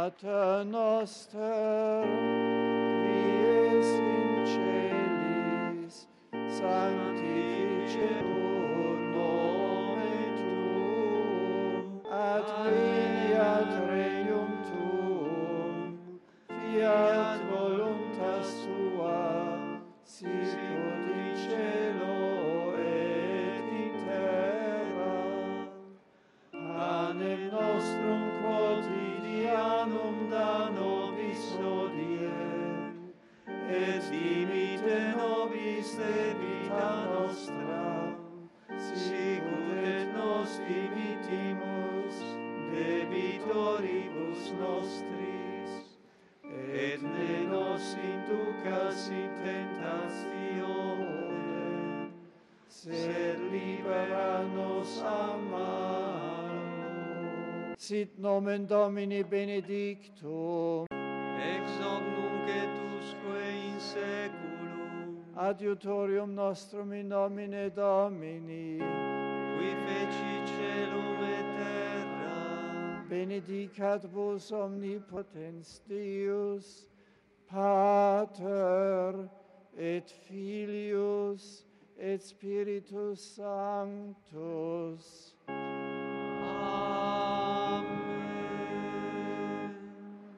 Pater noster, qui es in celis, sanctificetur nomen tuum, adveniat regnum tuum, fiat voluntas tua, sicut in cielo et in terra. Panem nostrum quotidianum da nobis hodie, et dimitte nobis debita nostra, sicut et nos dimittimus debitoribus nostris, et ne nos inducas in tentationem, sed libera nos a malo. Sit nomen Domini benedictum, ex hoc nunc et usque in saeculum, adiutorium nostrum in nomine Domini, qui feci celum et terra, benedicat vos omnipotens Deus, Pater et Filius et Spiritus Sanctus.